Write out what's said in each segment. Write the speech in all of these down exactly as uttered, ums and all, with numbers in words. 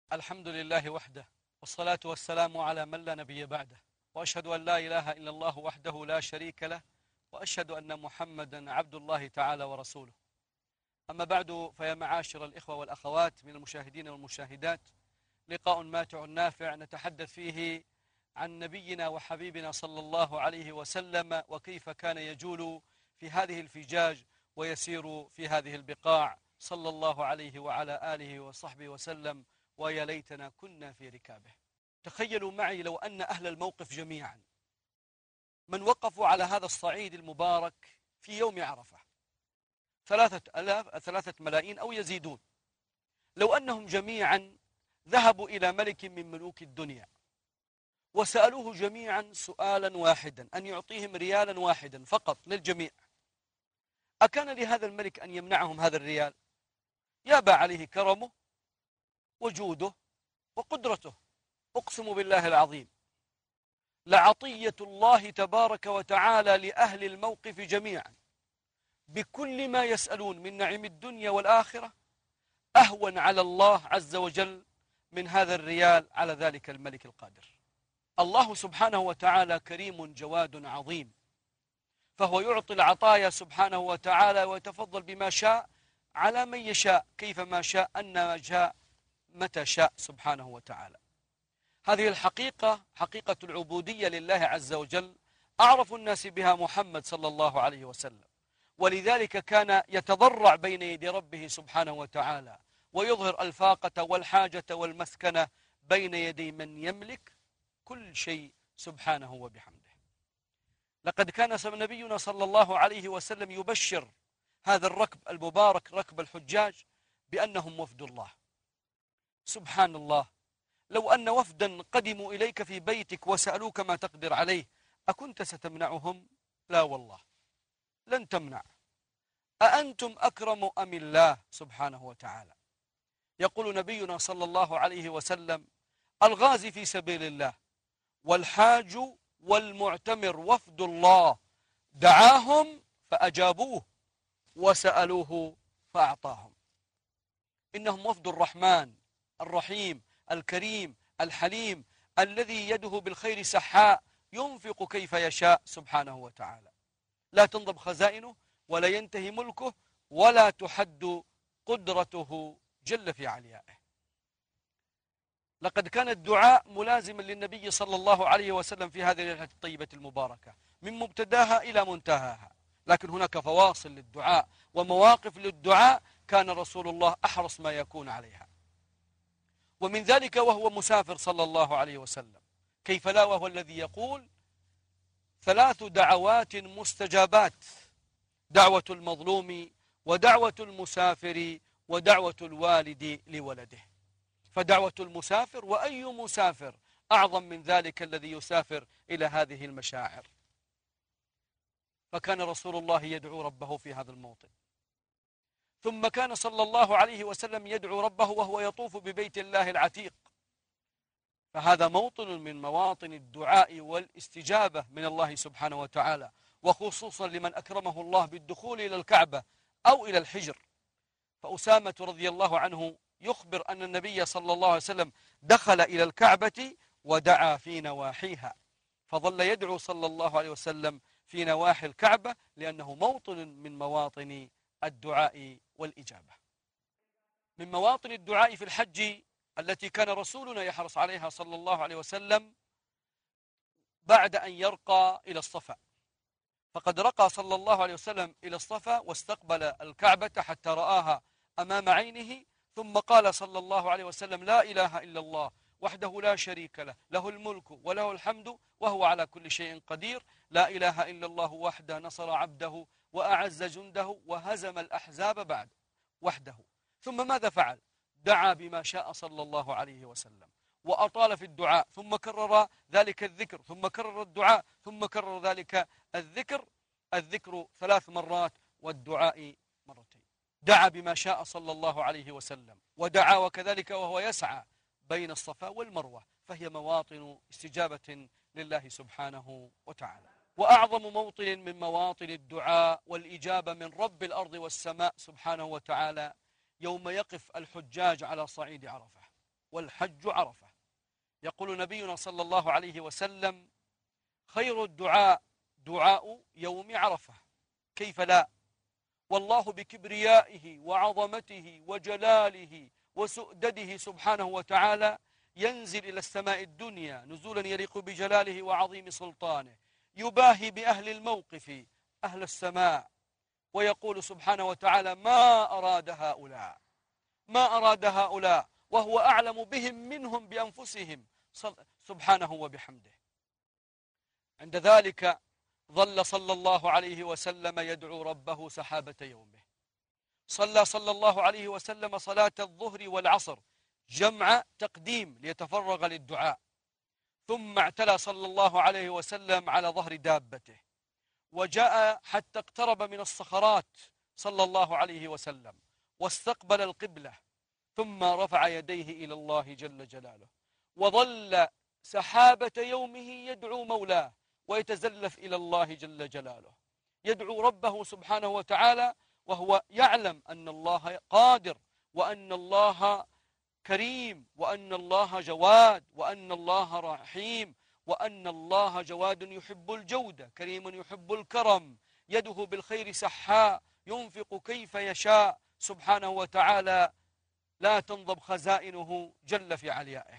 الحمد لله وحده، والصلاة والسلام على من لا نبي بعده، وأشهد أن لا إله إلا الله وحده لا شريك له، وأشهد أن محمدا عبد الله تعالى ورسوله. أما بعد، فيا معاشر الإخوة والأخوات من المشاهدين والمشاهدات، لقاء ماتع نافع نتحدث فيه عن نبينا وحبيبنا صلى الله عليه وسلم، وكيف كان يجول في هذه الفجاج ويسير في هذه البقاع صلى الله عليه وعلى آله وصحبه وسلم. ويا ليتنا كنا في ركابه. تخيلوا معي لو أن أهل الموقف جميعا من وقفوا على هذا الصعيد المبارك في يوم عرفة، ثلاثة ألاف ثلاثة ملايين أو يزيدون، لو أنهم جميعا ذهبوا إلى ملك من ملوك الدنيا وسألوه جميعا سؤالا واحدا، أن يعطيهم ريالا واحدا فقط للجميع، أكان لهذا الملك أن يمنعهم هذا الريال؟ يابى عليه كرمه وجوده وقدرته. أقسم بالله العظيم لعطية الله تبارك وتعالى لأهل الموقف جميعا بكل ما يسألون من نعيم الدنيا والآخرة أهون على الله عز وجل من هذا الريال على ذلك الملك القادر. الله سبحانه وتعالى كريم جواد عظيم، فهو يعطي العطايا سبحانه وتعالى ويتفضل بما شاء على من يشاء كيفما شاء أنما شاء متى شاء سبحانه وتعالى. هذه الحقيقة حقيقة العبودية لله عز وجل، أعرف الناس بها محمد صلى الله عليه وسلم، ولذلك كان يتضرع بين يدي ربه سبحانه وتعالى ويظهر الفاقة والحاجة والمسكنة بين يدي من يملك كل شيء سبحانه وبحمده. لقد كان نبينا صلى الله عليه وسلم يبشر هذا الركب المبارك ركب الحجاج بأنهم وفد الله. سبحان الله، لو أن وفدا قدموا إليك في بيتك وسألوك ما تقدر عليه أكنت ستمنعهم؟ لا والله لن تمنع. أأنتم أكرم أم الله سبحانه وتعالى؟ يقول نبينا صلى الله عليه وسلم: الغازي في سبيل الله والحاج والمعتمر وفد الله، دعاهم فأجابوه وسألوه فأعطاهم. إنهم وفد الرحمن الرحيم الكريم الحليم الذي يده بالخير سحاء ينفق كيف يشاء سبحانه وتعالى، لا تنضب خزائنه ولا ينتهي ملكه ولا تحد قدرته جل في عليائه. لقد كان الدعاء ملازما للنبي صلى الله عليه وسلم في هذه الليلة الطيبة المباركة من مبتداها إلى منتهاها، لكن هناك فواصل للدعاء ومواقف للدعاء كان رسول الله أحرص ما يكون عليها. ومن ذلك وهو مسافر صلى الله عليه وسلم، كيف لا وهو الذي يقول: ثلاث دعوات مستجابات، دعوة المظلوم ودعوة المسافر ودعوة الوالد لولده. فدعوة المسافر، وأي مسافر أعظم من ذلك الذي يسافر إلى هذه المشاعر؟ فكان رسول الله يدعو ربه في هذا الموطن، ثم كان صلى الله عليه وسلم يدعو ربه وهو يطوف ببيت الله العتيق، فهذا موطن من مواطن الدعاء والاستجابة من الله سبحانه وتعالى، وخصوصا لمن أكرمه الله بالدخول إلى الكعبة أو إلى الحجر. فأسامة رضي الله عنه يخبر أن النبي صلى الله عليه وسلم دخل إلى الكعبة ودعا في نواحيها، فظل يدعو صلى الله عليه وسلم في نواحي الكعبة لأنه موطن من مواطن الدعاء والإجابة. من مواطن الدعاء في الحج التي كان رسولنا يحرص عليها صلى الله عليه وسلم بعد أن يرقى إلى الصفا، فقد رقى صلى الله عليه وسلم إلى الصفا واستقبل الكعبة حتى رآها أمام عينه، ثم قال صلى الله عليه وسلم: لا إله إلا الله وحده لا شريك له، له الملك وله الحمد وهو على كل شيء قدير، لا إله إلا الله وحده نصر عبده وأعز جنده وهزم الأحزاب بعد وحده. ثم ماذا فعل؟ دعا بما شاء صلى الله عليه وسلم وأطال في الدعاء، ثم كرر ذلك الذكر، ثم كرر الدعاء، ثم كرر ذلك الذكر الذكر ثلاث مرات والدعاء مرتين. دعا بما شاء صلى الله عليه وسلم، ودعا وكذلك وهو يسعى بين الصفا والمروة، فهي مواطن استجابة لله سبحانه وتعالى. وأعظم موطن من مواطن الدعاء والإجابة من رب الأرض والسماء سبحانه وتعالى يوم يقف الحجاج على صعيد عرفة، والحج عرفة. يقول نبينا صلى الله عليه وسلم: خير الدعاء دعاء يوم عرفة. كيف لا؟ والله بكبريائه وعظمته وجلاله وسؤدده سبحانه وتعالى ينزل إلى السماء الدنيا نزولا يليق بجلاله وعظيم سلطانه، يباهي بأهل الموقف أهل السماء، ويقول سبحانه وتعالى: ما أراد هؤلاء ما أراد هؤلاء وهو أعلم بهم منهم بأنفسهم سبحانه وبحمده. عند ذلك ظل صلى الله عليه وسلم يدعو ربه سحابة يومه. صلى صلى الله عليه وسلم صلاة الظهر والعصر جمع تقديم ليتفرغ للدعاء، ثم اعتلى صلى الله عليه وسلم على ظهر دابته، وجاء حتى اقترب من الصخرات صلى الله عليه وسلم واستقبل القبلة، ثم رفع يديه إلى الله جل جلاله، وظل سحابة يومه يدعو مولاه ويتزلف إلى الله جل جلاله، يدعو ربه سبحانه وتعالى وهو يعلم أن الله قادر، وأن الله كريم، وأن الله جواد، وأن الله رحيم، وأن الله جواد يحب الجودة، كريم يحب الكرم، يده بالخير سحاء، ينفق كيف يشاء سبحانه وتعالى، لا تنضب خزائنه جل في عليائه.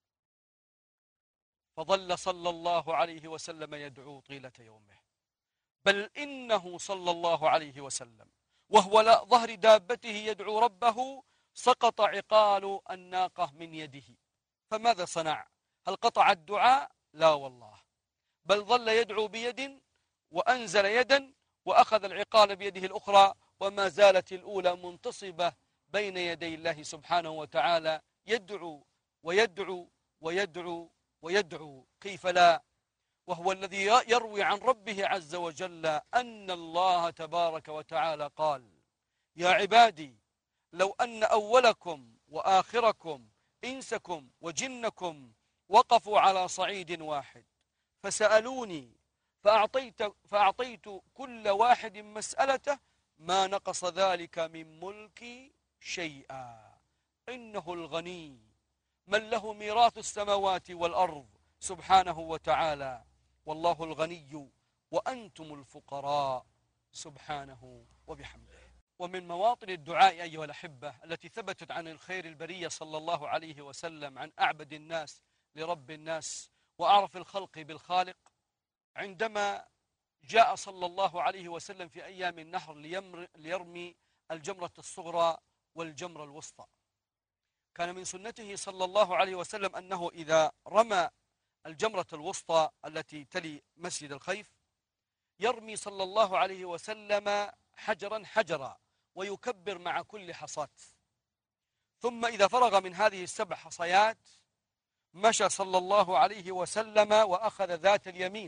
فظل صلى الله عليه وسلم يدعو طيلة يومه، بل إنه صلى الله عليه وسلم وهو لا ظهر دابته يدعو ربه سقط عقال الناقة من يده. فماذا صنع؟ هل قطع الدعاء؟ لا والله، بل ظل يدعو بيد وأنزل يدا وأخذ العقال بيده الأخرى، وما زالت الأولى منتصبة بين يدي الله سبحانه وتعالى، يدعو ويدعو ويدعو ويدعو. كيف لا؟ وهو الذي يروي عن ربه عز وجل أن الله تبارك وتعالى قال: يا عبادي لو أن أولكم وآخركم إنسكم وجنكم وقفوا على صعيد واحد فسألوني فأعطيت, فأعطيت كل واحد مسألته ما نقص ذلك من ملكي شيئا. إنه الغني من له ميراث السماوات والأرض سبحانه وتعالى، والله الغني وأنتم الفقراء سبحانه وبحمده. ومن مواطن الدعاء أيها الأحبة التي ثبتت عن الخير البرية صلى الله عليه وسلم، عن أعبد الناس لرب الناس وأعرف الخلق بالخالق، عندما جاء صلى الله عليه وسلم في أيام النحر ليرمي الجمرة الصغرى والجمرة الوسطى. كان من سنته صلى الله عليه وسلم أنه إذا رمى الجمرة الوسطى التي تلي مسجد الخيف يرمي صلى الله عليه وسلم حجرا حجرا ويكبر مع كل حصاة، ثم إذا فرغ من هذه السبع حصيات مشى صلى الله عليه وسلم وأخذ ذات اليمين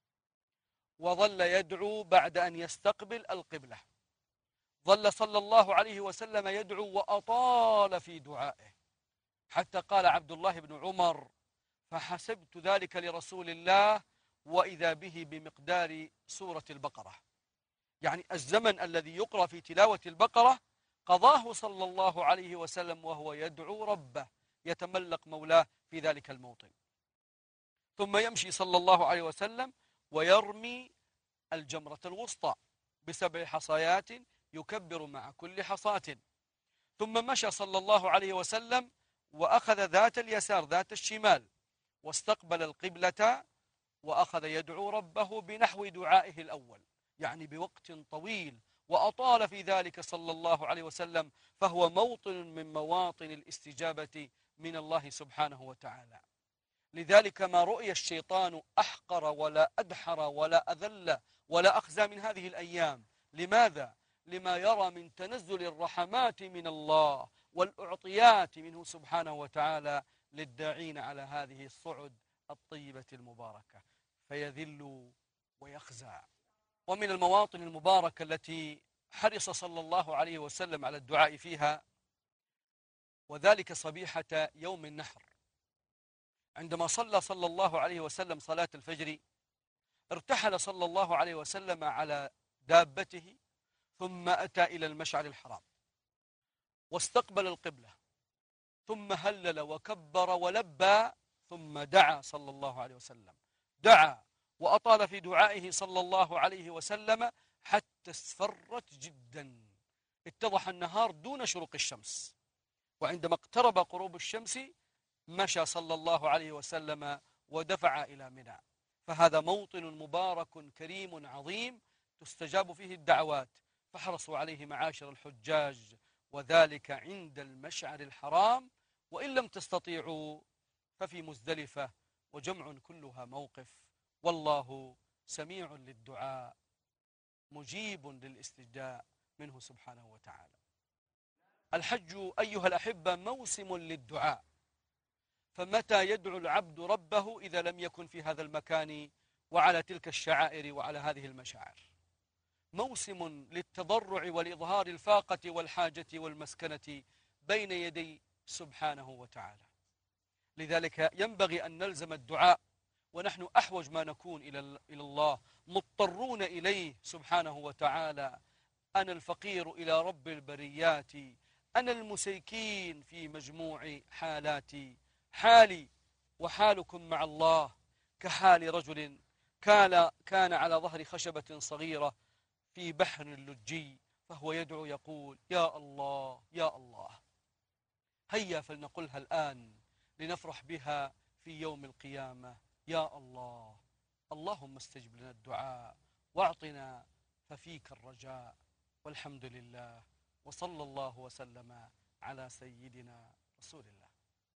وظل يدعو بعد أن يستقبل القبلة. ظل صلى الله عليه وسلم يدعو وأطال في دعائه، حتى قال عبد الله بن عمر: فحسبت ذلك لرسول الله وإذا به بمقدار سورة البقرة، يعني الزمن الذي يقرأ في تلاوة البقرة قضاه صلى الله عليه وسلم وهو يدعو ربه يتملق مولاه في ذلك الموطن. ثم يمشي صلى الله عليه وسلم ويرمي الجمرة الوسطى بسبع حصيات يكبر مع كل حصاة، ثم مشى صلى الله عليه وسلم وأخذ ذات اليسار ذات الشمال واستقبل القبلة وأخذ يدعو ربه بنحو دعائه الأول، يعني بوقت طويل، وأطال في ذلك صلى الله عليه وسلم، فهو موطن من مواطن الاستجابة من الله سبحانه وتعالى. لذلك ما رؤي الشيطان أحقر ولا أدحر ولا أذل ولا أخزى من هذه الأيام. لماذا؟ لما يرى من تنزل الرحمات من الله والأعطيات منه سبحانه وتعالى للداعين على هذه الصعد الطيبة المباركة، فيذل ويخزى. ومن المواطن المباركة التي حرص صلى الله عليه وسلم على الدعاء فيها، وذلك صبيحة يوم النحر، عندما صلى صلى الله عليه وسلم صلاة الفجر ارتحل صلى الله عليه وسلم على دابته، ثم أتى إلى المشعر الحرام واستقبل القبلة، ثم هلل وكبر ولبى، ثم دعا صلى الله عليه وسلم. دعا وأطال في دعائه صلى الله عليه وسلم حتى اصفرت جدا، اتضح النهار دون شروق الشمس. وعندما اقترب غروب الشمس مشى صلى الله عليه وسلم ودفع إلى منى. فهذا موطن مبارك كريم عظيم تستجاب فيه الدعوات، فاحرصوا عليه معاشر الحجاج، وذلك عند المشعر الحرام، وإن لم تستطيعوا ففي مزدلفة، وجمع كلها موقف. والله سميع للدعاء مجيب للاستجداء منه سبحانه وتعالى. الحج أيها الأحبة موسم للدعاء، فمتى يدعو العبد ربه إذا لم يكن في هذا المكان وعلى تلك الشعائر وعلى هذه المشاعر؟ موسم للتضرع والإظهار الفاقة والحاجة والمسكنة بين يدي سبحانه وتعالى. لذلك ينبغي أن نلزم الدعاء، ونحن أحوج ما نكون إلى الله، مضطرون إليه سبحانه وتعالى. أنا الفقير إلى رب البريات، أنا المسيكين في مجموع حالاتي. حالي وحالكم مع الله كحال رجل كان كان على ظهر خشبة صغيرة في بحر اللجي، فهو يدعو يقول: يا الله يا الله. هيا فلنقلها الآن لنفرح بها في يوم القيامة: يا الله. اللهم استجب لنا الدعاء واعطنا ففيك الرجاء. والحمد لله، وصلى الله وسلم على سيدنا رسول الله.